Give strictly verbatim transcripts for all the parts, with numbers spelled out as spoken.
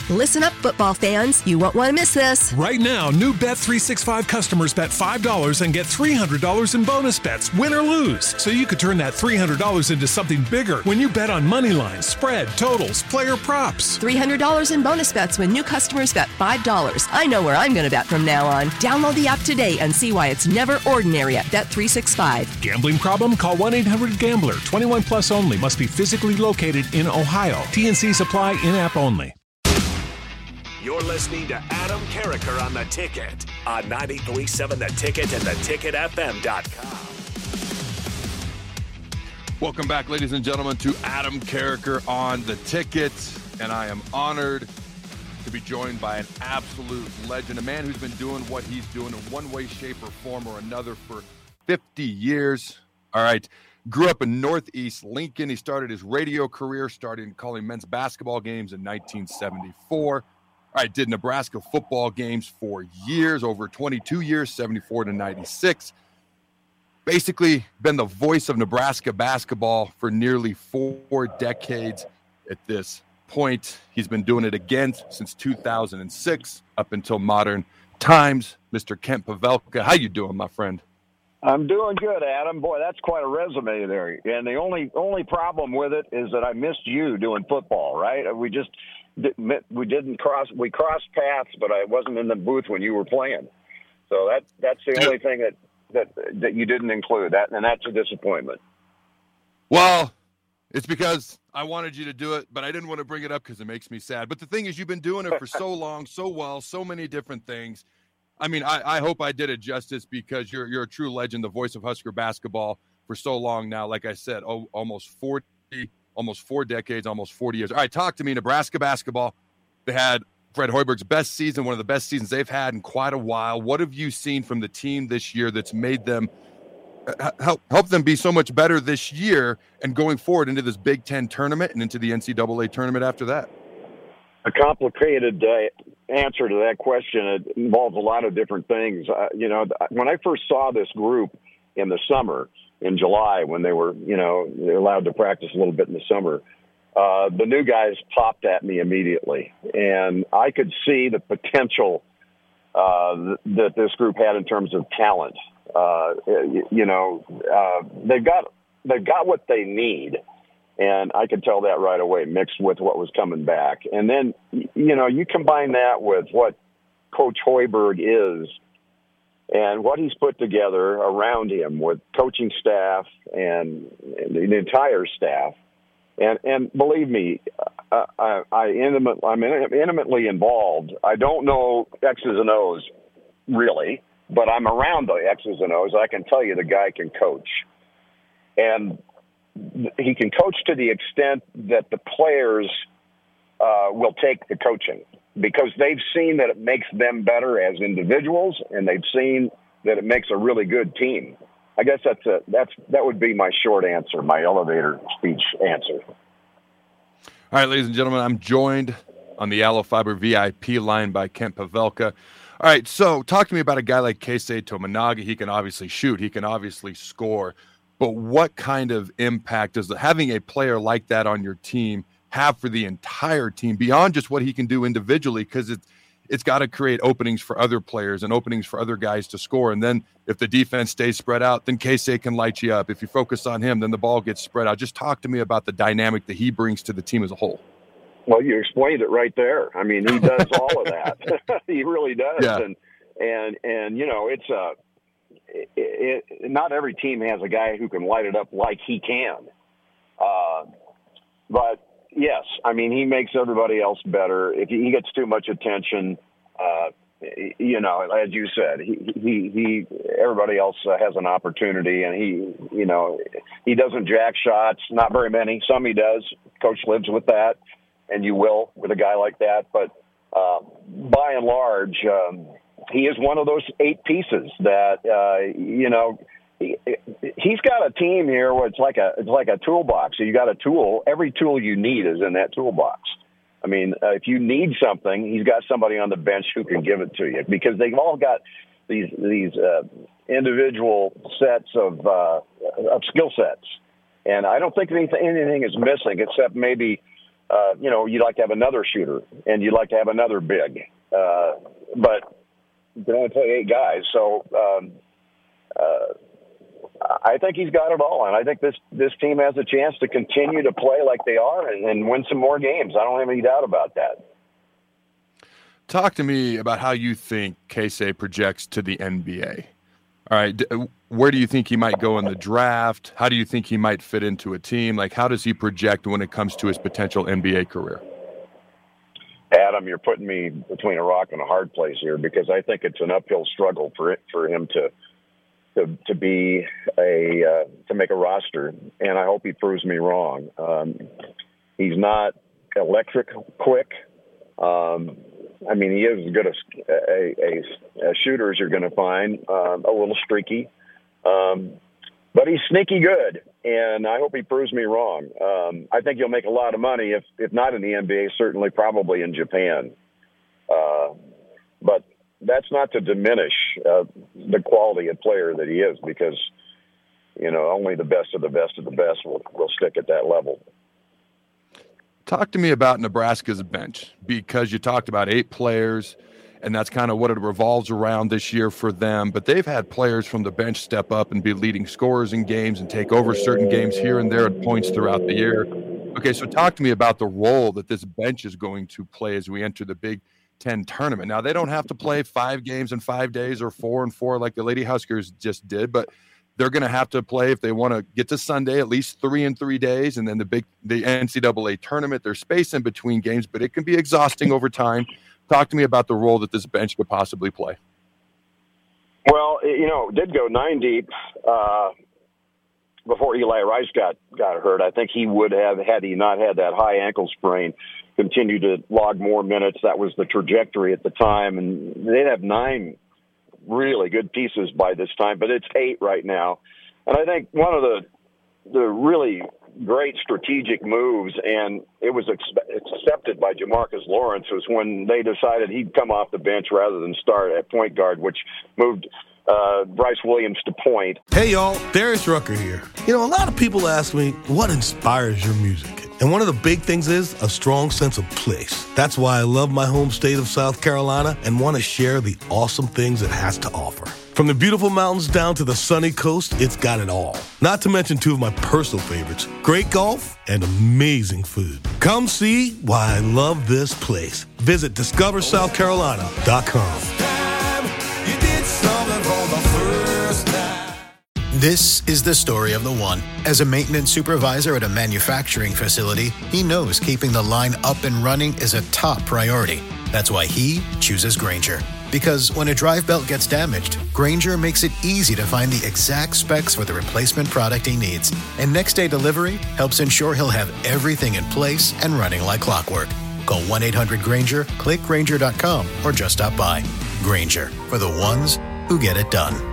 Listen up, football fans. You won't want to miss this. Right now, new Bet three sixty-five customers bet five dollars and get three hundred dollars in bonus bets, win or lose. So you could turn that three hundred dollars into something bigger when you bet on money lines, spread, totals, player props. three hundred dollars in bonus bets when new customers bet five dollars. I know where I'm going to bet from now on. Download the app today and see why it's never ordinary at Bet three sixty-five. Gambling problem? Call one eight hundred gambler. twenty-one plus only. Must be physically located in Ohio. T N C supply in-app only. You're listening to Adam Carriker on The Ticket on ninety-three point seven The Ticket and the ticket f m dot com. Welcome back, ladies and gentlemen, to Adam Carriker on The Ticket. And I am honored to be joined by an absolute legend, a man who's been doing what he's doing in one way, shape, or form or another for fifty years. All right. Grew up in Northeast Lincoln. He started his radio career, started calling men's basketball games in nineteen seventy-four. All right, did Nebraska football games for years, over twenty-two years, seventy-four to ninety-six. Basically been the voice of Nebraska basketball for nearly four decades at this point. He's been doing it again since two thousand six up until modern times. Mister Kent Pavelka, how you doing, my friend? I'm doing good, Adam. Boy, that's quite a resume there. And the only only problem with it is that I missed you doing football, right? We just we didn't cross we crossed paths, but I wasn't in the booth when you were playing. So that that's the only thing that, that that you didn't include. That and that's a disappointment. Well, it's because I wanted you to do it, but I didn't want to bring it up because it makes me sad. But the thing is, you've been doing it for so long, so well, so many different things. I mean, I, I hope I did it justice because you're you're a true legend, the voice of Husker basketball for so long now. Like I said, oh, almost forty, almost four decades, almost forty years. All right, talk to me. Nebraska basketball. They had Fred Hoiberg's best season, one of the best seasons they've had in quite a while. What have you seen from the team this year that's made them help help them be so much better this year and going forward into this Big Ten tournament and into the N C double A tournament after that? A complicated uh, answer to that question. It involves a lot of different things. Uh, you know, when I first saw this group in the summer, in July, when they were, you know, they're allowed to practice a little bit in the summer, uh, the new guys popped at me immediately. And I could see the potential uh, that this group had in terms of talent. Uh, you know, uh, they've got they've got what they need. And I could tell that right away, mixed with what was coming back. And then, you know, you combine that with what Coach Hoiberg is and what he's put together around him with coaching staff and, and the entire staff. And, and believe me, I, I, I intimate, I'm intimately involved. I don't know X's and O's, really, but I'm around the X's and O's. I can tell you the guy can coach. And he can coach to the extent that the players uh, will take the coaching because they've seen that it makes them better as individuals, and they've seen that it makes a really good team. I guess that's a, that's that would be my short answer, my elevator speech answer. All right, ladies and gentlemen, I'm joined on the Allo Fiber V I P line by Kent Pavelka. All right, so talk to me about a guy like Keisei Tominaga. He can obviously shoot. He can obviously score. But what kind of impact does having a player like that on your team have for the entire team beyond just what he can do individually? Because it's, it's got to create openings for other players and openings for other guys to score. And then if the defense stays spread out, then Keisei can light you up. If you focus on him, then the ball gets spread out. Just talk to me about the dynamic that he brings to the team as a whole. Well, you explained it right there. I mean, he does all of that. He really does. Yeah. And, and, and, you know, it's a, It, it, not every team has a guy who can light it up like he can. Uh, but, yes, I mean, he makes everybody else better. If he, he gets too much attention, uh, you know, as you said, he, he, he everybody else uh, has an opportunity, and he, you know, he doesn't jack shots, not very many. Some he does. Coach lives with that, and you will with a guy like that. But uh, by and large, um, he is one of those eight pieces that, uh, you know, he, he's got a team here where it's like a it's like a toolbox. So you got a tool. Every tool you need is in that toolbox. I mean, uh, if you need something, he's got somebody on the bench who can give it to you because they've all got these these uh, individual sets of uh, of skill sets. And I don't think anything, anything is missing except maybe uh, you know, you'd like to have another shooter and you'd like to have another big. Uh, but you can only play eight guys. So um, uh, I think he's got it all. And I think this, this team has a chance to continue to play like they are and, and win some more games. I don't have any doubt about that. Talk to me about how you think Keisei projects to the N B A. All right, where do you think he might go in the draft? How do you think he might fit into a team? Like, how does he project when it comes to his potential N B A career? Adam, you're putting me between a rock and a hard place here because I think it's an uphill struggle for it, for him to to to be a uh, to make a roster, and I hope he proves me wrong. Um, he's not electric quick. Um, I mean, he is as good a, a, a, a shooter as you're going to find, um, a little streaky. Um, but he's sneaky good, and I hope he proves me wrong. Um, I think he'll make a lot of money, if, if not in the N B A, certainly probably in Japan. Uh, but that's not to diminish uh, the quality of player that he is because, you know, only the best of the best of the best will, will stick at that level. Talk to me about Nebraska's bench, because you talked about eight players, and that's kind of what it revolves around this year for them. But they've had players from the bench step up and be leading scorers in games and take over certain games here and there at points throughout the year. Okay, so talk to me about the role that this bench is going to play as we enter the Big Ten tournament. Now, they don't have to play five games in five days or four and four like the Lady Huskers just did, but they're going to have to play, if they want to get to Sunday, at least three in three days, and then the big the N C double A tournament. There's space in between games, but it can be exhausting over time. Talk to me about the role that this bench could possibly play. Well, you know, did go nine deep uh, before Eli Rice got, got hurt. I think he would have, had he not had that high ankle sprain, continued to log more minutes. That was the trajectory at the time, and they'd have nine really good pieces by this time, but it's eight right now. And I think one of the the really great strategic moves, and it was ex- accepted by Jamarcus Lawrence, was when they decided he'd come off the bench rather than start at point guard, which moved uh, Bryce Williams to point. Hey, y'all, Darius Rucker here. You know, a lot of people ask me, what inspires your music? And one of the big things is a strong sense of place. That's why I love my home state of South Carolina and want to share the awesome things it has to offer. From the beautiful mountains down to the sunny coast, it's got it all. Not to mention two of my personal favorites, great golf and amazing food. Come see why I love this place. Visit discover south carolina dot com. This is the story of the one. As a maintenance supervisor at a manufacturing facility, he knows keeping the line up and running is a top priority. That's why he chooses Grainger. Because when a drive belt gets damaged, Grainger makes it easy to find the exact specs for the replacement product he needs. And next day delivery helps ensure he'll have everything in place and running like clockwork. Call one eight hundred Grainger, click Grainger dot com, or just stop by. Grainger, for the ones who get it done.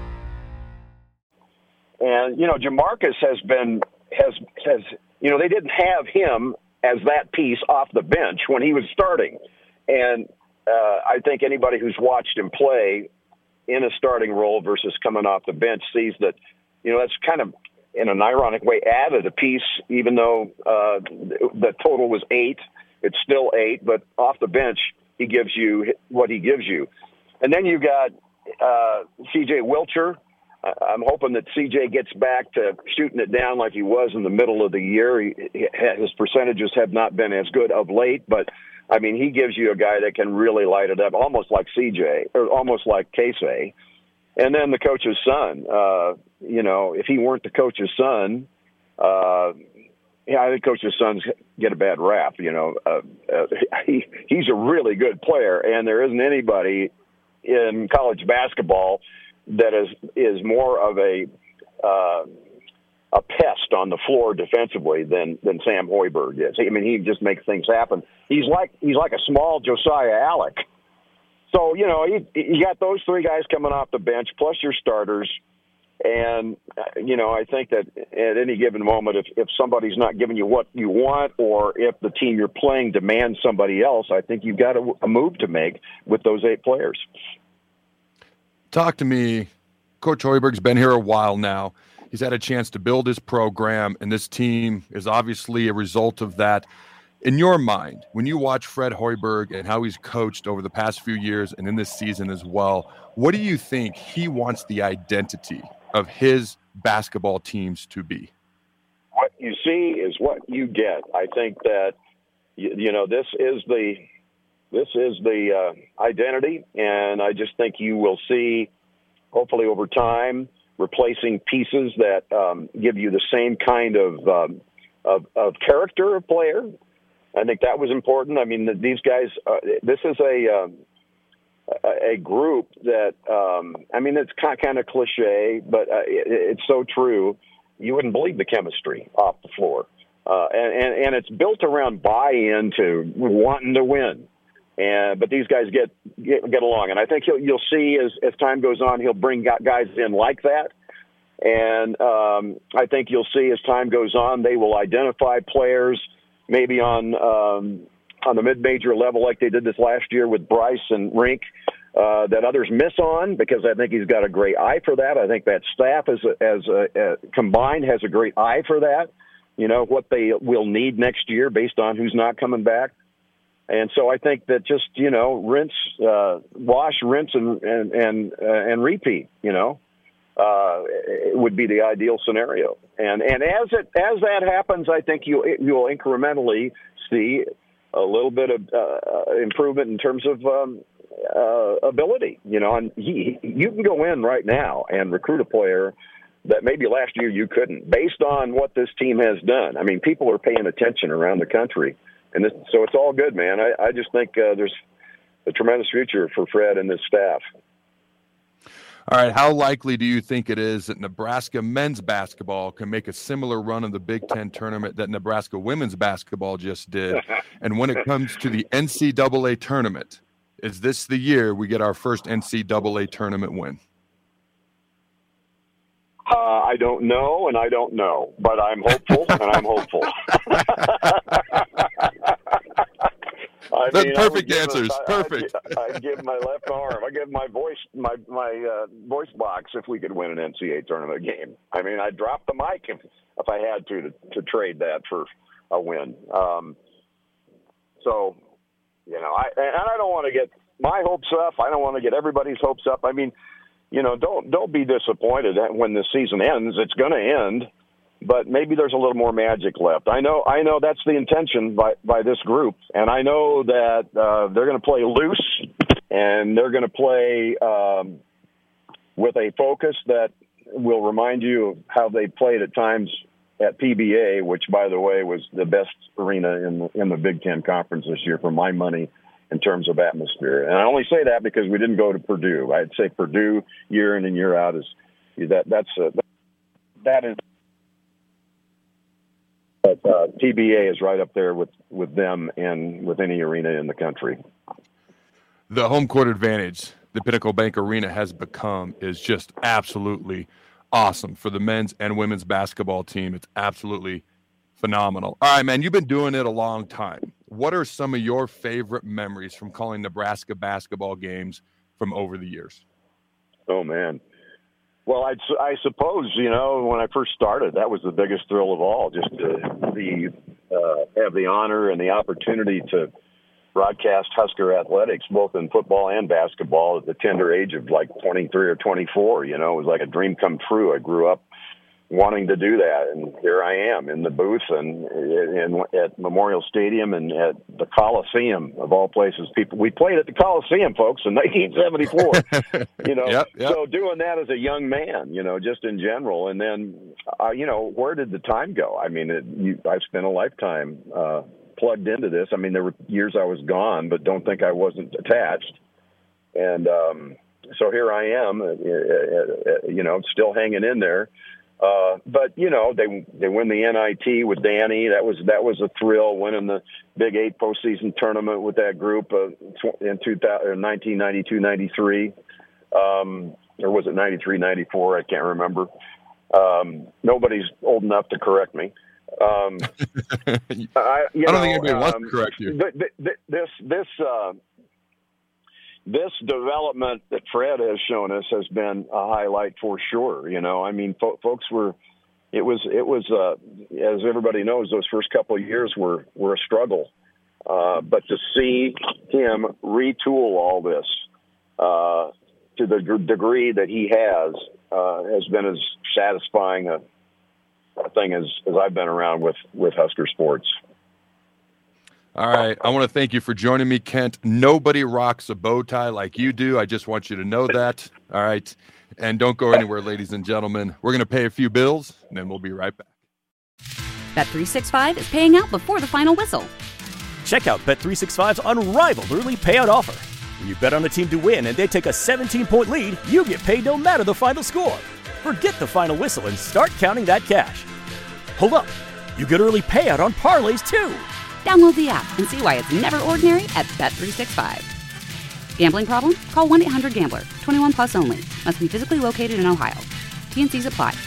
And, you know, Jamarcus has been, has, has, you know, they didn't have him as that piece off the bench when he was starting. And uh, I think anybody who's watched him play in a starting role versus coming off the bench sees that, you know, that's kind of, in an ironic way, added a piece, even though uh, the total was eight. It's still eight, but off the bench, he gives you what he gives you. And then you got uh, C J Wilcher. I'm hoping that C J gets back to shooting it down like he was in the middle of the year. He, his percentages have not been as good of late, but, I mean, he gives you a guy that can really light it up, almost like C J, or almost like Keisei. And then the coach's son. Uh, you know, if he weren't the coach's son, uh, yeah, I think coach's sons get a bad rap. You know, uh, uh, he, he's a really good player, and there isn't anybody in college basketball that is is more of a uh, a pest on the floor defensively than than Sam Hoiberg is. I mean, he just makes things happen. He's like he's like a small Josiah Alec. So you know, you, you got those three guys coming off the bench plus your starters, and uh, you know, I think that at any given moment, if if somebody's not giving you what you want, or if the team you're playing demands somebody else, I think you've got a, a move to make with those eight players. Talk to me. Coach Hoiberg's been here a while now. He's had a chance to build his program, and this team is obviously a result of that. In your mind, when you watch Fred Hoiberg and how he's coached over the past few years and in this season as well, what do you think he wants the identity of his basketball teams to be? What you see is what you get. I think that, you, you know, this is the this is the uh, identity, and I just think you will see, hopefully over time, replacing pieces that um, give you the same kind of, um, of of character of player. I think that was important. I mean, these guys, uh, this is a um, a group that, um, I mean, it's kind kind of cliche, but uh, it, it's so true. You wouldn't believe the chemistry off the floor. Uh, and, and, and it's built around buy-in to wanting to win. And but these guys get get, get along. And I think he'll, you'll see as, as time goes on, he'll bring guys in like that. And um, I think you'll see as time goes on, they will identify players maybe on um, on the mid-major level like they did this last year with Bryce and Rink, uh, that others miss on, because I think he's got a great eye for that. I think that staff as a, as a, uh, combined has a great eye for that, you know, what they will need next year based on who's not coming back. And so I think that just, you know, rinse, uh, wash, rinse, and and and, uh, and repeat, you know, uh, it would be the ideal scenario. And and as it as that happens, I think you you'll incrementally see a little bit of uh, improvement in terms of um, uh, ability. You know, and he, you can go in right now and recruit a player that maybe last year you couldn't, based on what this team has done. I mean, people are paying attention around the country. And this, so it's all good, man. I, I just think uh, there's a tremendous future for Fred and this staff. All right, how likely do you think it is that Nebraska men's basketball can make a similar run of the Big Ten tournament that Nebraska women's basketball just did? And when it comes to the N C double A tournament, is this the year we get our first N C double A tournament win? Uh, I don't know, and I don't know, but I'm hopeful, and I'm hopeful. I That's mean, perfect I answers. A, I, perfect. I, I give my left arm. I give my voice, my my uh, voice box if we could win an N C double A tournament game. I mean, I'd drop the mic if, if I had to, to to trade that for a win. Um, so, you know, I and I don't want to get my hopes up. I don't want to get everybody's hopes up. I mean, you know, don't don't be disappointed when the season ends. It's going to end. But maybe there's a little more magic left. I know I know that's the intention by, by this group, and I know that uh, they're going to play loose, and they're going to play um, with a focus that will remind you of how they played at times at P B A, which, by the way, was the best arena in the, in the Big Ten Conference this year for my money in terms of atmosphere. And I only say that because we didn't go to Purdue. I'd say Purdue year in and year out is that that's a, that is. But uh, P B A is right up there with, with them and with any arena in the country. The home court advantage the Pinnacle Bank Arena has become is just absolutely awesome for the men's and women's basketball team. It's absolutely phenomenal. All right, man, you've been doing it a long time. What are some of your favorite memories from calling Nebraska basketball games from over the years? Oh, man. Well, I'd, I suppose, you know, when I first started, that was the biggest thrill of all, just to be, uh, have the honor and the opportunity to broadcast Husker athletics, both in football and basketball, at the tender age of like twenty-three or twenty-four. You know, it was like a dream come true. I grew up wanting to do that, and here I am in the booth and in, at Memorial Stadium and at the Coliseum of all places. People, we played at the Coliseum, folks, in nineteen seventy-four. You know, yep, yep. So doing that as a young man, you know, just in general, and then, uh, you know, where did the time go? I mean, it, you, I've spent a lifetime uh, plugged into this. I mean, there were years I was gone, but don't think I wasn't attached, and um, so here I am, uh, uh, you know, still hanging in there. Uh, but you know, they they win the N I T with Danny. That was that was a thrill. Winning the Big Eight postseason tournament with that group uh, in nineteen ninety-two ninety-three, um, or was it ninety-three ninety-four? I can't remember. Um, nobody's old enough to correct me. Um, I, you I don't know, think anybody um, wants to correct you. Th- th- th- this this. Uh, This development that Fred has shown us has been a highlight for sure. You know, I mean, fo- folks were, it was it was uh, as everybody knows, those first couple of years were were a struggle. Uh, but to see him retool all this uh, to the g- degree that he has uh, has been as satisfying a, a thing as, as I've been around with, with Husker sports. All right. I want to thank you for joining me, Kent. Nobody rocks a bow tie like you do. I just want you to know that. All right. And don't go anywhere, ladies and gentlemen. We're going to pay a few bills, and then we'll be right back. Bet three sixty-five is paying out before the final whistle. Check out Bet three sixty-five's unrivaled early payout offer. When you bet on a team to win and they take a seventeen-point lead, you get paid no matter the final score. Forget the final whistle and start counting that cash. Hold up. You get early payout on parlays, too. Download the app and see why it's never ordinary at Bet three sixty-five. Gambling problem? Call one eight hundred gambler. twenty-one plus only. Must be physically located in Ohio. T and C's apply.